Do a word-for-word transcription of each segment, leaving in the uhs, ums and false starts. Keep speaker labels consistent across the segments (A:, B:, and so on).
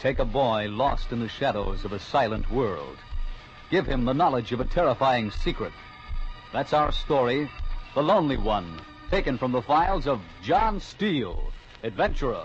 A: Take a boy lost in the shadows of a silent world. Give him the knowledge of a terrifying secret. That's our story, The Lonely One, taken from the files of John Steele, adventurer.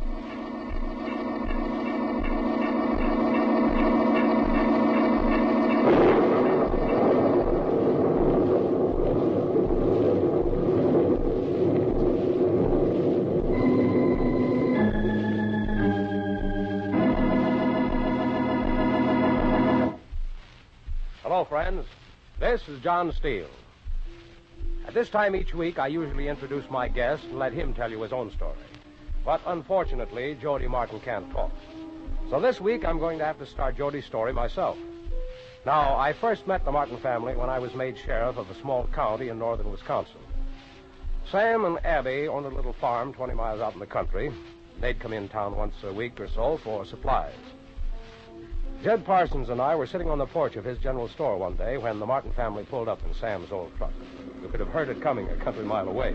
B: Hello, friends. This is John Steele. At this time each week, I usually introduce my guest and let him tell you his own story. But unfortunately, Jody Martin can't talk. So this week, I'm going to have to start Jody's story myself. Now, I first met the Martin family when I was made sheriff of a small county in northern Wisconsin. Sam and Abby owned a little farm twenty miles out in the country. They'd come in town once a week or so for supplies. Jed Parsons and I were sitting on the porch of his general store one day when the Martin family pulled up in Sam's old truck. You could have heard it coming a country mile away.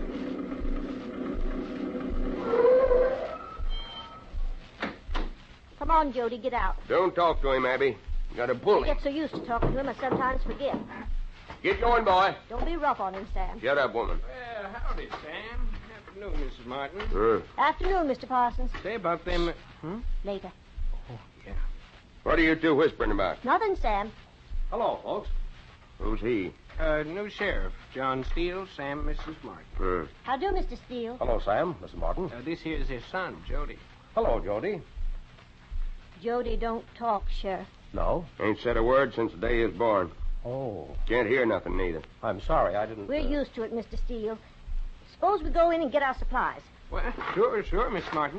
C: Come on, Jody, get out.
D: Don't talk to him, Abby. You got to pull
C: I
D: him.
C: get so used to talking to him, I sometimes forget.
D: Get going, boy.
C: Don't be rough on him, Sam.
D: Shut up, woman.
E: Well, howdy, Sam. Afternoon, Missus Martin.
D: Uh,
C: Afternoon, Mister Parsons.
E: Say about them... Hmm?
C: Later.
E: Oh, yeah.
D: what are you two whispering about?
C: Nothing, Sam.
B: Hello, folks.
D: Who's he?
E: Uh, new sheriff, John Steele, Sam, Missus Martin.
D: Uh,
C: How do, Mister Steele?
B: Hello, Sam. Missus Martin.
E: Uh, this here's his son, Jody.
B: Hello, Jody.
C: Jody don't talk, Sheriff.
B: No?
D: ain't said a word since the day he was born.
B: Oh.
D: Can't hear nothing, neither.
B: I'm sorry, I didn't...
C: We're
B: uh...
C: used to it, Mister Steele. Suppose we go in and get our supplies.
E: Well, sure, sure, Miss Martin.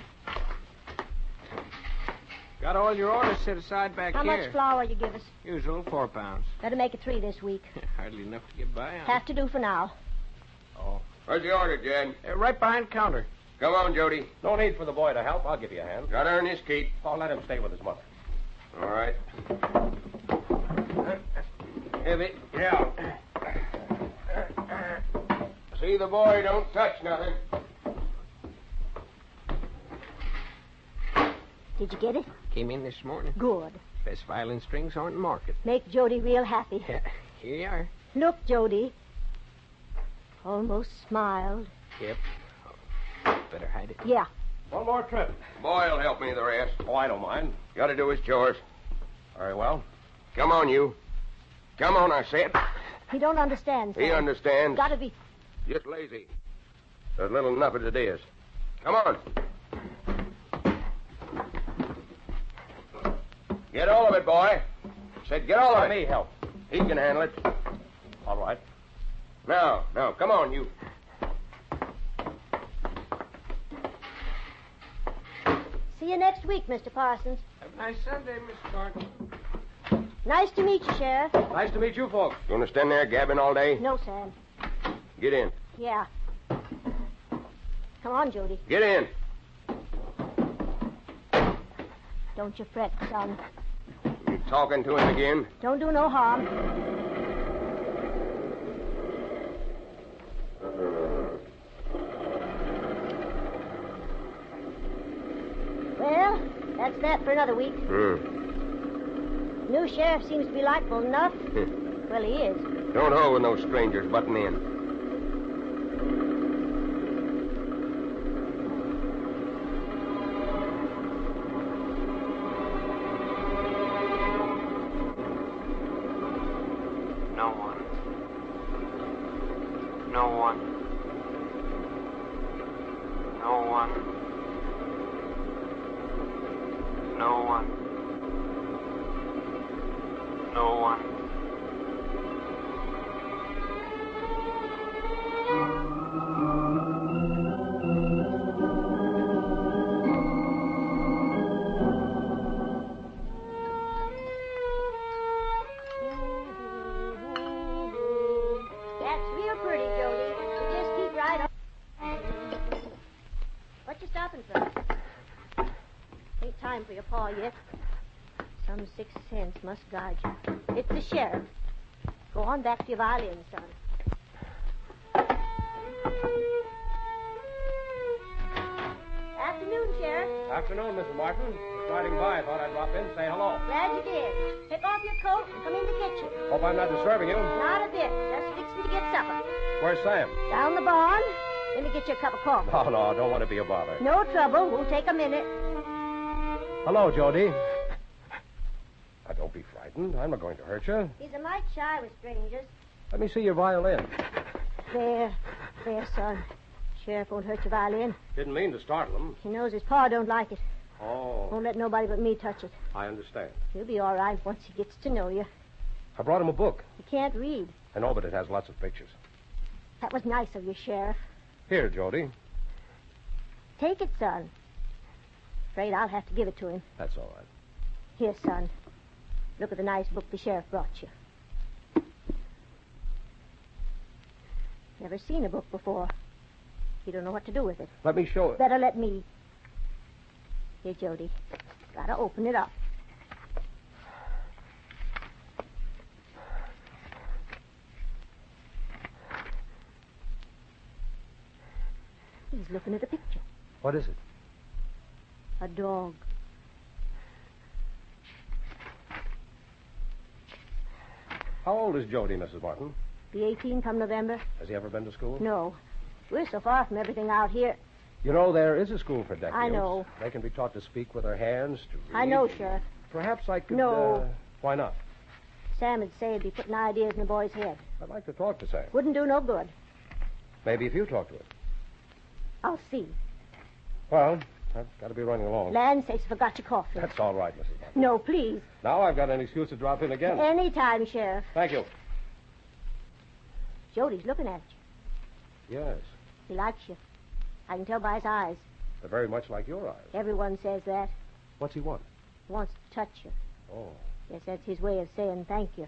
E: Got all your orders set aside back
C: How
E: here.
C: much flour you give us?
E: Usual, four pounds.
C: Better make it three this week.
E: Hardly enough to get by on.
C: Have to do for now.
E: Oh.
D: Where's the order, Jed?
E: Uh, right behind the counter.
D: Come on, Jody.
B: No need for the boy to help. I'll give you a hand.
D: Got to earn his keep.
B: I'll let him stay with his mother.
D: All right.
E: Heavy.
D: Yeah. See the boy don't touch nothing.
C: Did you get it?
E: Came in this morning.
C: Good.
E: Best violin strings aren't in market.
C: Make Jody real happy.
E: Yeah, here you are.
C: Look, Jody. Almost smiled.
E: Yep. Oh, better hide it.
C: Yeah.
B: One more trip.
D: Boy'll help me the rest.
B: Oh, I don't mind.
D: Got to do his chores.
B: Very well.
D: Come on, you. Come on, I said.
C: He don't understand, Sam.
D: He understands.
C: Gotta be...
D: Just lazy. There's little enough as it is. Come on. Get all of it, boy. Said get all of
B: Let
D: it.
B: me help.
D: He can handle it.
B: All right.
D: Now, now, come on, you.
C: See you next week, Mister Parsons.
E: Have a nice Sunday, Miss Martin.
C: Nice to meet you, Sheriff.
B: Nice to meet you folks.
D: You want to stand there gabbing all day?
C: No, Sam.
D: Get in.
C: Yeah. Come on, Jody.
D: Get in.
C: Don't you fret, son.
D: You talking to him again?
C: Don't do no harm. Well, that's that for another week.
D: Hmm.
C: New sheriff seems to be likable enough. Well, he is.
D: Don't hold with no strangers butting in.
E: No one. No one. No one. No one. No one.
C: That's real pretty, Jody. You just keep right on. What you stopping for? Ain't time for your paw yet. Some sixth sense must guide you. It's the sheriff. Go on back to your violin, son. Afternoon, Sheriff.
B: Afternoon, Missus Martin. riding by. I thought I'd drop in and say hello.
C: Glad you did. Take off your coat and come in the kitchen.
B: Hope I'm not disturbing you.
C: Not a bit. Just fixing to get supper.
B: Where's Sam?
C: Down the barn. Let me get you a cup of coffee.
B: Oh, no, I don't want to be a bother.
C: No trouble. Won't take a minute.
B: Hello, Jody. Now, don't be frightened. I'm not going to hurt you.
C: He's a mite shy with strangers.
B: Let me see your violin.
C: There. There, son. Sheriff won't hurt your violin.
B: Didn't mean to startle him.
C: He knows his pa don't like it.
B: Oh,
C: Won't let nobody but me touch it.
B: I understand.
C: He'll be all right once he gets to know you.
B: I brought him a book.
C: He can't read.
B: I know, but it has lots of pictures.
C: That was nice of you, Sheriff.
B: Here, Jody.
C: Take it, son. Afraid I'll have to give it to him.
B: That's all right.
C: Here, son. Look at the nice book the sheriff brought you. Never seen a book before. You don't know what to do with it.
B: Let me show it.
C: Better let me. Here, Jody. Gotta open it up. He's looking at a picture.
B: What is it?
C: A dog.
B: How old is Jody, Missus Martin?
C: Be eighteen come November?
B: Has he ever been to school?
C: No. We're so far from everything out here.
B: You know, there is a school for deaf
C: I
B: mutes.
C: know.
B: They can be taught to speak with their hands, to read.
C: I know, Sheriff.
B: Perhaps I could...
C: No.
B: Uh, why not?
C: Sam would say it'd be putting ideas in the boy's head.
B: I'd like to talk to Sam.
C: Wouldn't do no good.
B: Maybe if you talk to him.
C: I'll see.
B: Well, I've got to be running along.
C: Land sakes, forgot your coffee.
B: That's all right, Missus Martin.
C: No, please.
B: Now I've got an excuse to drop in again.
C: Any time, Sheriff.
B: Thank you.
C: Jody's looking at you.
B: Yes.
C: He likes you. I can tell by his eyes.
B: They're very much like your eyes.
C: Everyone says that.
B: What's he want?
C: He wants to touch you.
B: Oh,
C: Yes, that's his way of saying thank you.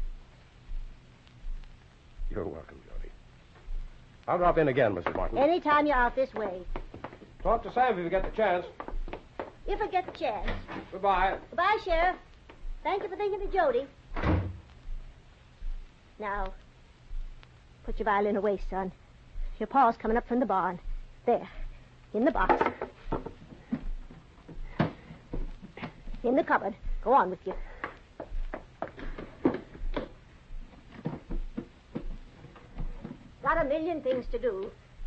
B: you're welcome, Jody. I'll drop in again, Missus Martin.
C: Any time you're out this way.
B: Talk to Sam if you get the chance.
C: If I get the chance.
B: Goodbye.
C: Goodbye, Sheriff. Thank you for thinking of Jody. Now, put your violin away, son. Your pa's coming up from the barn. There. In the box. In the cupboard. Go on with you. Got a million things to do.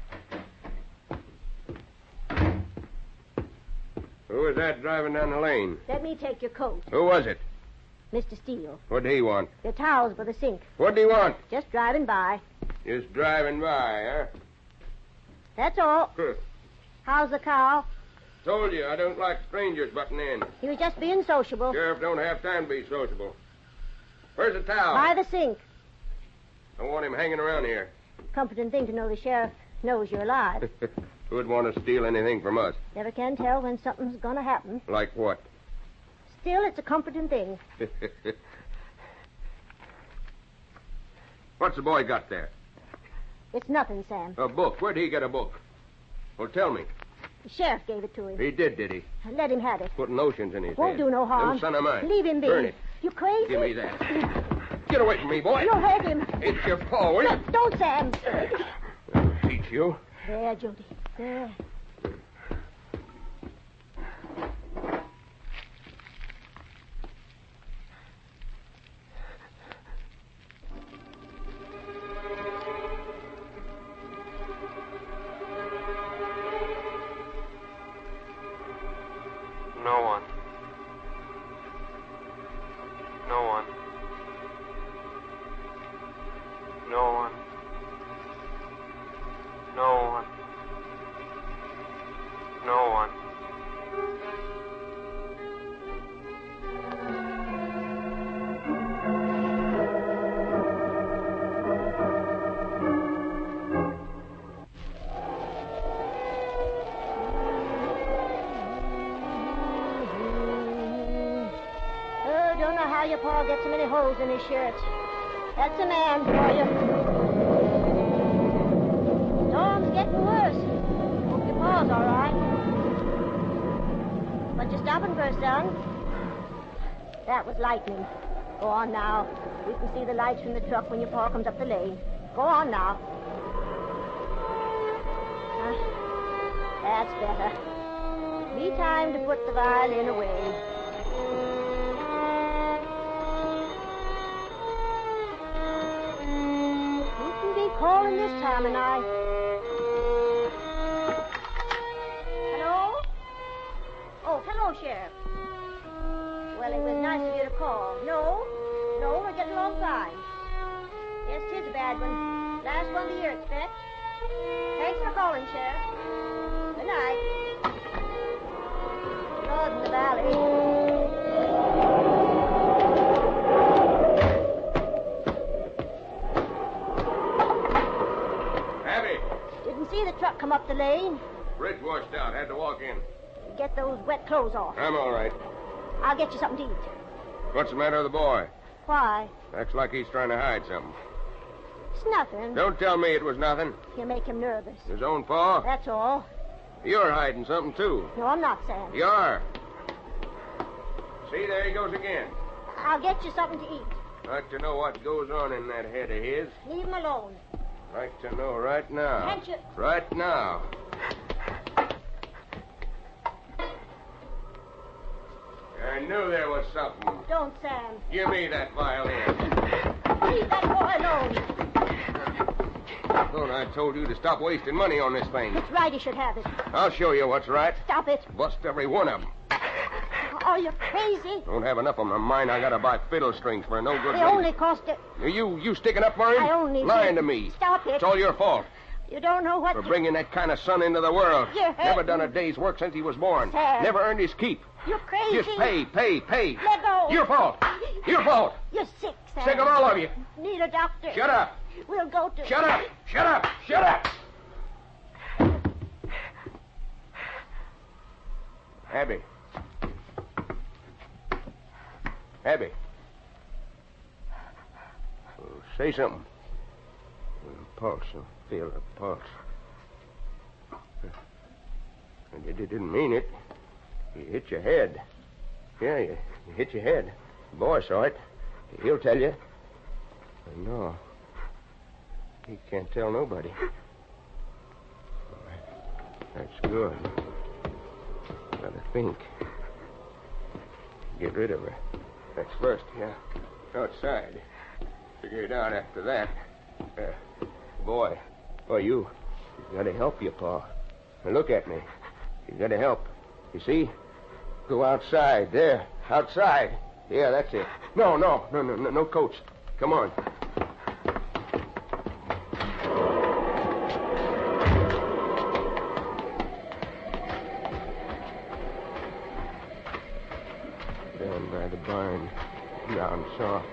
D: Who was that driving down the lane?
C: Let me take your coat.
D: Who was it?
C: Mister Steele.
D: What did he want?
C: Your towels by the sink.
D: What did he want?
C: Just driving by.
D: Just driving by, huh?
C: That's all.
D: Huh.
C: How's the cow?
D: Told you, I don't like strangers butting in.
C: He was just being sociable.
D: Sheriff don't have time to be sociable. Where's the towel?
C: By the sink.
D: Don't want him hanging around here.
C: Comforting thing to know the sheriff knows you're alive.
D: Who'd want to steal anything from us?
C: Never can tell when something's going to happen.
D: Like what?
C: Still, it's a comforting thing.
D: What's the boy got there?
C: It's nothing, Sam.
D: A book. Where'd he get a book? Well, tell me.
C: The sheriff gave it to him.
D: He did, did he?
C: Let him have it.
D: Putting notions in his
C: Won't
D: head.
C: do no harm.
D: Them son of mine.
C: Leave him be.
D: Burn it.
C: You crazy?
D: Give me that. Get away from me, boy.
C: You'll hurt him.
D: It's your paw, will you?
C: No, don't, Sam.
D: I'll teach you.
C: There, Jody. There.
F: No one. No one. No one. No one. No one.
C: Oh, don't know how your pa gets so many holes in his shirt. That's a man for you. Storm's getting worse. Hope your pa's all right. What you stopping for, son? That was lightning. Go on now. We can see the lights from the truck when your pa comes up the lane. Go on now. Uh, that's better. Me time to put the violin away. Who can be calling this time of night? Hello? Oh, hello, Sheriff. Well, it was nice of you to call. No, no, we're getting along fine. Yes, 'tis a bad one. Last one of the year, expect. Thanks for calling, Sheriff. Good night. Lord in the valley.
D: Abby,
C: Didn't see the truck come up the lane.
D: bridge washed out. Had to walk in.
C: Get those wet clothes off.
D: I'm all right.
C: I'll get you something to eat.
D: What's the matter with the boy?
C: Why?
D: Acts like he's trying to hide something.
C: It's nothing.
D: Don't tell me it was nothing.
C: You make him nervous.
D: His own paw?
C: That's all.
D: You're hiding something, too.
C: No, I'm not, Sam.
D: You are. See, there he goes again.
C: I'll get you something to eat.
D: Like to know what goes on in that head of his.
C: Leave him alone.
D: Like to know right now.
C: Can't you?
D: Right now. I knew there was something.
C: Don't, Sam.
D: Give me that violin.
C: Leave that boy alone.
D: I thought I told you to stop wasting money on this thing.
C: It's right he should have it.
D: I'll show you what's right.
C: Stop it.
D: Bust every one of them.
C: Oh, you're crazy.
D: Don't have enough on my mind. I gotta buy fiddle strings for no good
C: They
D: reason.
C: only cost it.
D: You, you sticking up for him?
C: I only...
D: Lying to me.
C: Stop it.
D: It's all your fault.
C: You don't know what...
D: For
C: to-
D: bringing that kind of son into the world.
C: You're hurting.
D: Never done a day's work since he was born.
C: Sam.
D: Never earned his keep.
C: You're crazy.
D: Just pay, pay, pay.
C: Let go.
D: Your fault. Your fault.
C: You're sick, Sam.
D: Sick of all of you.
C: Need a doctor.
D: Shut up.
C: We'll go to...
D: Shut up. Shut up. Shut up. Abby. Abby. Oh, say something. Pulse. Feel the pulse. You didn't mean it. You hit your head. Yeah, you, you hit your head. The boy saw it. He'll tell you. No. He can't tell nobody. That's good. Gotta think. Get rid of her. That's first, yeah. Outside. Figure it out after that. Uh, boy. Boy, you. You gotta help your pa. Now look at me. You gotta help. You see? Go outside. There. Outside. Yeah, that's it. No, no, no, no, no, no coats. Come on. Down by the barn. Ground soft.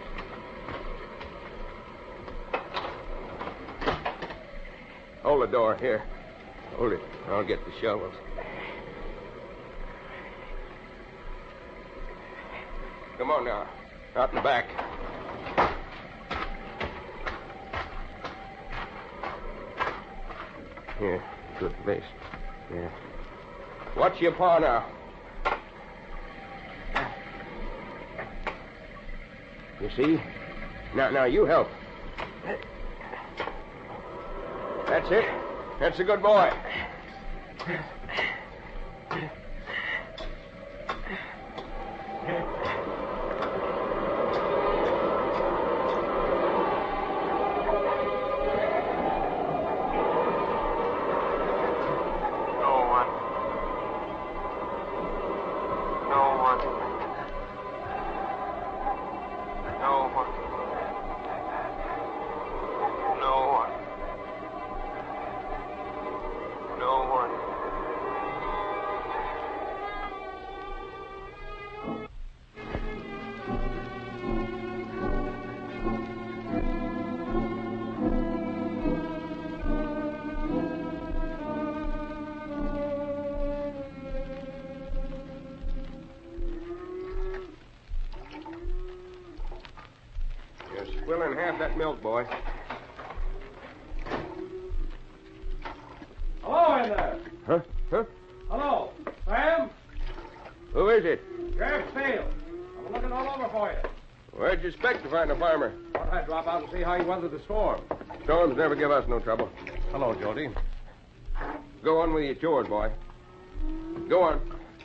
D: Hold the door here. Hold it. I'll get the shovels. Come on now. Out in the back. Here. Good place. Yeah. Watch your paw now. You see? Now, now, you help. That's it. That's a good boy.
F: No one. No one. No one. No one. No one.
D: You're spilling half that milk, boy.
B: Hello in there.
D: Huh? Huh?
B: Hello. Sam?
D: Who is it?
B: Sheriff Steele. I'm looking all over for you.
D: Where'd you expect to find a farmer?
B: Thought I'd drop out and see how you weathered the storm.
D: Storms never give us no trouble.
B: Hello, Jody.
D: Go on with your chores, boy. Go on.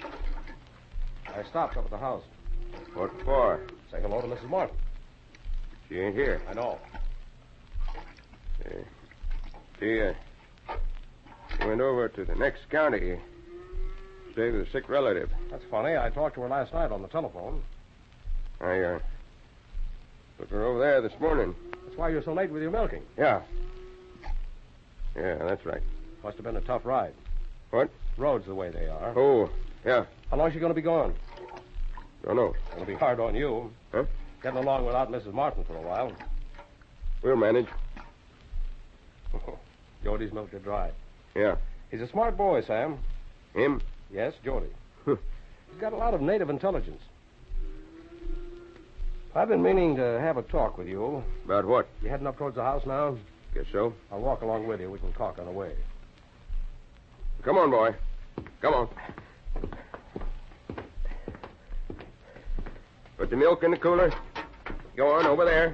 B: I stopped up at the house.
D: What for?
B: Say hello to Missus Martin.
D: She ain't here.
B: I know.
D: Uh, she, uh, she went over to the next county. Stay with a sick relative.
B: That's funny. I talked to her last night on the telephone.
D: I, uh, took her over there this morning.
B: That's why you're so late with your milking.
D: Yeah. Yeah, that's right.
B: Must have been a tough ride.
D: What?
B: Roads the way they are.
D: Oh, yeah.
B: How long is she going to be gone?
D: Don't know.
B: It'll be hard on you.
D: Huh?
B: Getting along without Missus Martin for a while.
D: We'll manage.
B: Oh, Jody's milked her dry.
D: Yeah.
B: He's a smart boy, Sam.
D: Him?
B: Yes, Jody. He's got a lot of native intelligence. I've been meaning to have a talk with you.
D: About what?
B: You heading up towards the house now?
D: Guess so.
B: I'll walk along with you. We can talk on the way.
D: Come on, boy. Come on. Put the milk in the cooler. Go on, over there.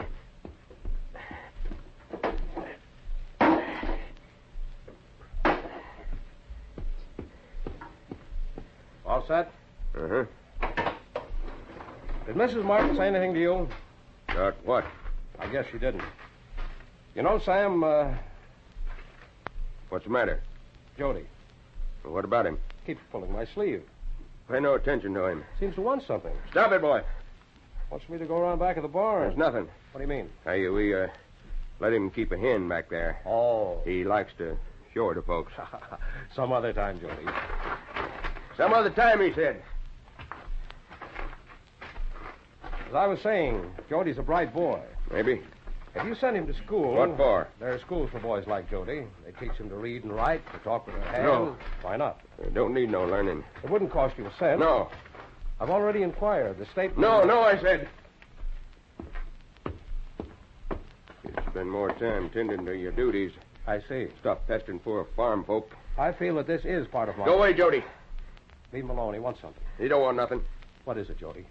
B: All set?
D: Uh-huh.
B: Did Missus Martin say anything to you?
D: About what?
B: I guess she didn't. You know, Sam, uh,
D: What's the matter?
B: Jody
D: Well, what about him?
B: keeps pulling my sleeve.
D: Pay no attention to him.
B: Seems to want something.
D: Stop it, boy.
B: Wants me to go around back of the barn.
D: There's nothing.
B: What do you mean?
D: Hey, we, uh, let him keep a hen back there.
B: Oh.
D: He likes to show it to folks.
B: Some other time, Jody.
D: Some other time, he said.
B: As I was saying, Jody's a bright boy.
D: Maybe.
B: If you send him to school...
D: What for?
B: There are schools for boys like Jody. They teach him to read and write, to talk with their hands.
D: No.
B: Why not?
D: Uh, don't need no learning.
B: It wouldn't cost you a cent.
D: No.
B: I've already inquired. The state...
D: No, no, I said. You spend more time tending to your duties.
B: I see.
D: Stop pestering poor farm folk.
B: I feel that this is part of my...
D: Go away, Jody.
B: Leave him alone. He wants something.
D: He don't want nothing.
B: What is it, Jody?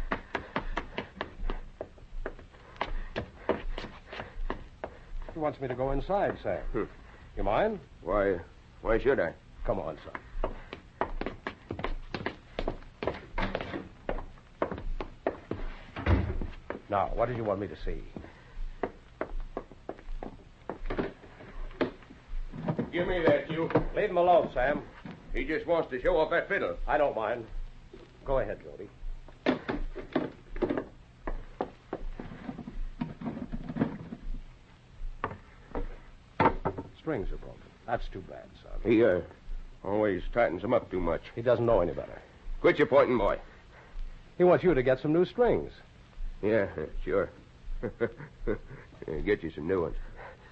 B: He wants me to go inside, Sam.
D: Hmm.
B: You mind?
D: Why, why should I?
B: Come on, son. Now, what did you want me to see?
D: Give me that, you.
B: Leave him alone, Sam.
D: He just wants to show off that fiddle.
B: I don't mind. Go ahead, Jody. Strings are broken. That's too bad, son.
D: He, uh, always tightens them up too much.
B: He doesn't know any better.
D: Quit your pointing, boy.
B: He wants you to get some new strings.
D: Yeah, sure. Yeah, get you some new ones.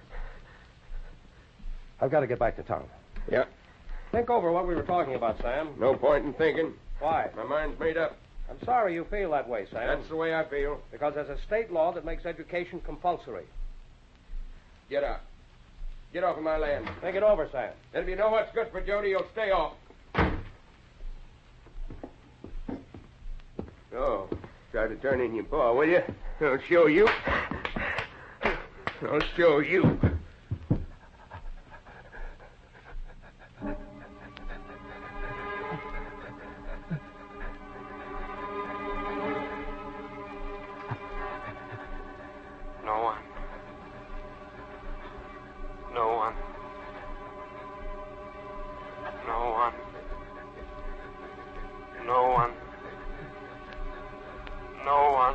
B: I've got to get back to town.
D: Yeah.
B: Think over what we were talking about, Sam.
D: No point in thinking.
B: Why?
D: My mind's made up.
B: I'm sorry you feel that way, Sam.
D: That's the way I feel.
B: Because there's a state law that makes education compulsory.
D: Get out. Get off of my land.
B: Think it over, Sam.
D: And if you know what's good for Jody, you'll stay off. Oh, try to turn in your paw, will you? I'll show you. I'll show you.
F: No one. No one. No one. No one. No one.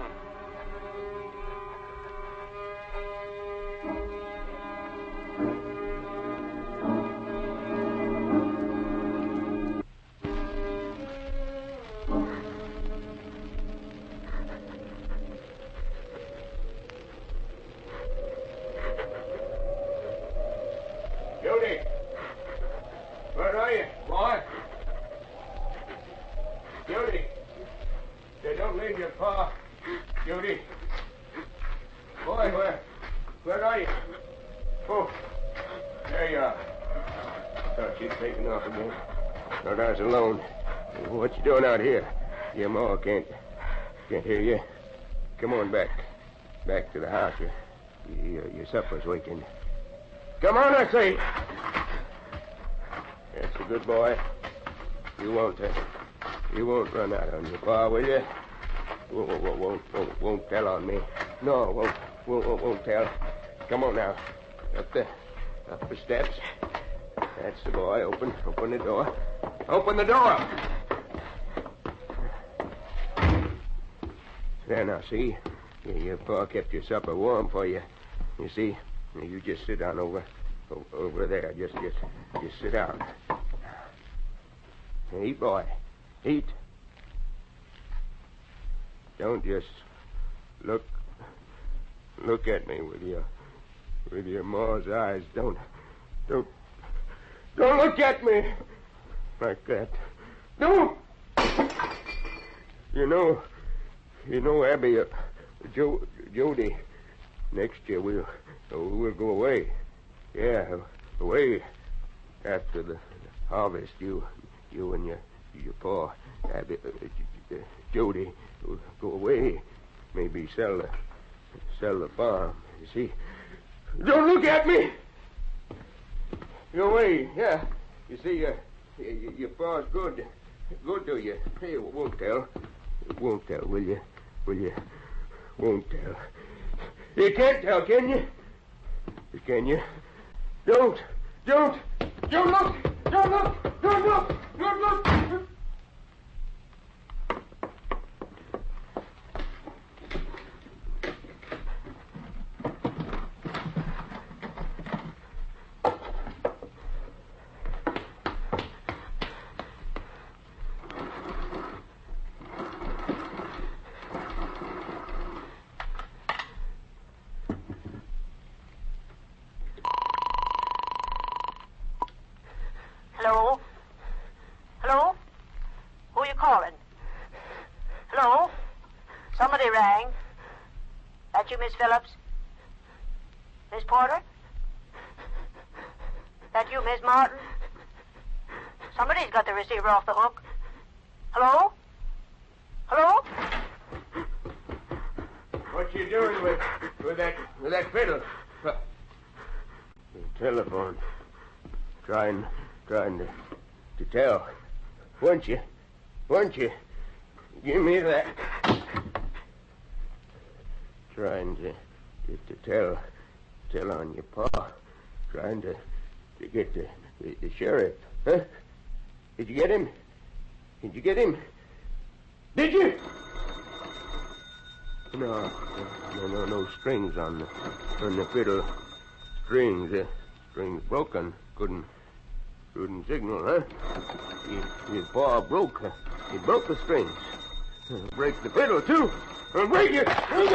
D: Jody. Where are you, boy? Jody. They don't leave your paw. Judy. Boy, where? Where are you? Oh, there you are. Thought you'd taken off again. Thought I was alone. What you doing out here? Your ma can't, can't hear you. Come on back. Back to the house. Your, your, your supper's waiting. Come on, I say. That's a good boy. You won't, uh, You won't run out on your pa, will you? Won't, won't, won't, won't, won't tell on me. No, won't, won't, won't, won't tell. Come on now. Up the, up the steps. That's the boy. Open, open the door. Open the door. There, now, see? Your pa kept your supper warm for you. You see? You just sit down over, over there. Just, just, just sit down. Eat, boy. Eat. Don't just look, look at me with your, with your ma's eyes. Don't, don't, don't look at me like that. Don't. You know, you know, Abby, uh, Jo, Jody. Next year we'll, we'll go away. Yeah, away after the harvest. You, you and your, your pa, Abby, uh, Jody. Go away. Maybe sell the, sell the farm. You see? Don't look at me! Go away, yeah. You see, uh, your, your pa's good. Good to you. Hey, won't tell. Won't tell, will you? Will you? Won't tell. You can't tell, can you? Can you? Don't! Don't! Don't look! Don't look! Don't look! Don't look!
G: Hello? Hello? Who are you calling? Hello? Somebody rang. That you, Miss Phillips? Miss Porter? That you, Miss Martin? Somebody's got the receiver off the hook. Hello? Hello?
D: What you doing with with that with that fiddle? Uh, telephone. Trying trying to to tell. Weren't you? Weren't you? Give me that. Trying to to, to tell tell on your pa. Trying to to get the, the the sheriff. Huh? Did you get him? Did you get him? Did you? No, no, no, no strings on the on the fiddle. Strings, uh, strings broken. Couldn't, couldn't signal, huh? Your, your paw broke. Uh, he broke the strings. Uh, break the fiddle too. Uh, break it.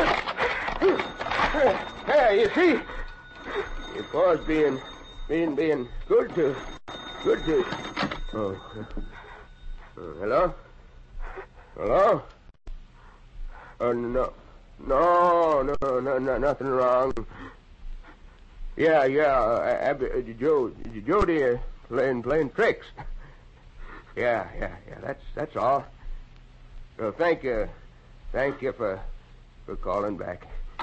D: Hey, you see, your paw's being, being, being good to, good to. Oh, uh, uh, hello, hello. Oh no. No, no, no, no, nothing wrong. Yeah, yeah, uh, Abby, uh, Joe, Jody, uh, playing, playing tricks. Yeah, yeah, yeah. That's that's all. So thank you, thank you for for calling back.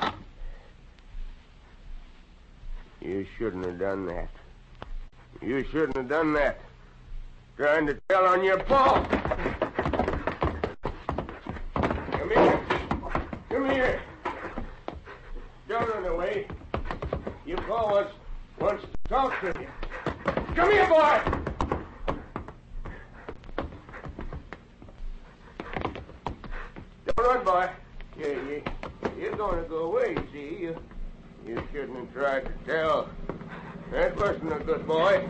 D: You shouldn't have done that. You shouldn't have done that. Trying to tell on your paw. Come here. Come here. Don't run away. Your pa wants, wants to talk to you. Come here, boy. Don't run, boy. You, you, you're going to go away, see? You, you shouldn't have tried to tell. That wasn't a good boy.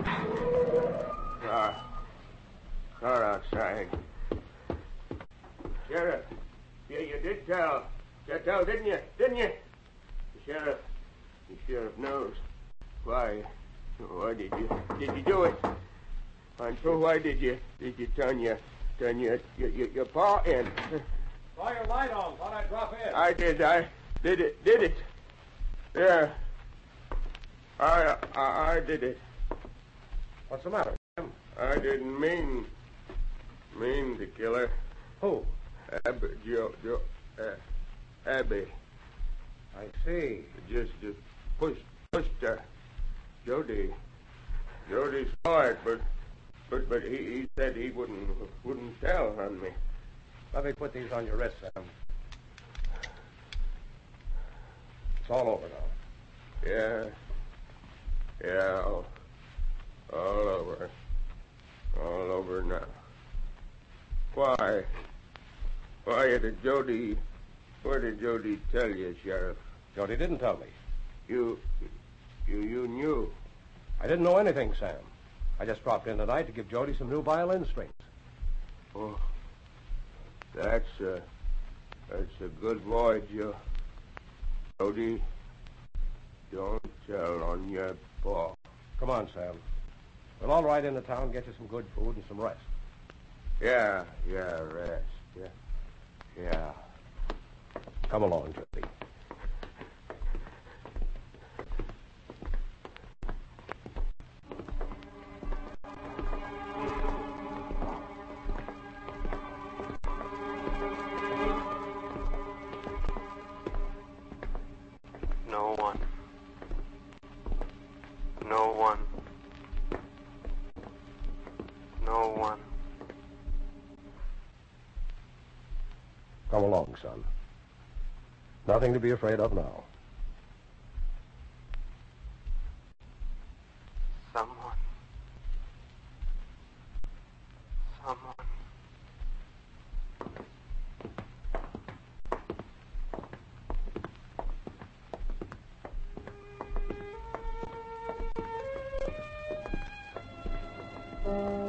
D: Car. Car outside. Sheriff. Yeah, you did tell. You tell, didn't you? Didn't you? The sheriff. The sheriff knows. Why? Why did you? Did you do it? And so why did you? Did you turn your, turn your, your, your, your paw in?
B: Saw your light on. Thought I'd drop in.
D: I did. I did it. Did it. Yeah. I, I, I did it.
B: What's the matter, Jim?
D: I didn't mean, mean to kill her.
B: Who?
D: Abby, Joe, Joe, uh, Abby.
B: I see.
D: Just, just pushed, pushed her. Jody. Jody saw it, but, But, but he, he said he wouldn't wouldn't tell on me.
B: Let me put these on your wrist, Sam. It's all over now.
D: Yeah. Yeah, all, all over. All over now. Why? Why did Jody... What did Jody tell you, Sheriff?
B: Jody didn't tell me.
D: You... You, you knew.
B: I didn't know anything, Sam. I just dropped in tonight to give Jody some new violin strings.
D: Oh, that's a... That's a good boy, Joe. Jody, don't tell on your paw.
B: Come on, Sam. We'll all ride into town, get you some good food and some rest.
D: Yeah, yeah, rest. Yeah. Yeah.
B: Come along, Jody.
F: No one. No one. No one.
B: Come along, son. Nothing to be afraid of now.
F: Someone. Someone.
C: Thank you.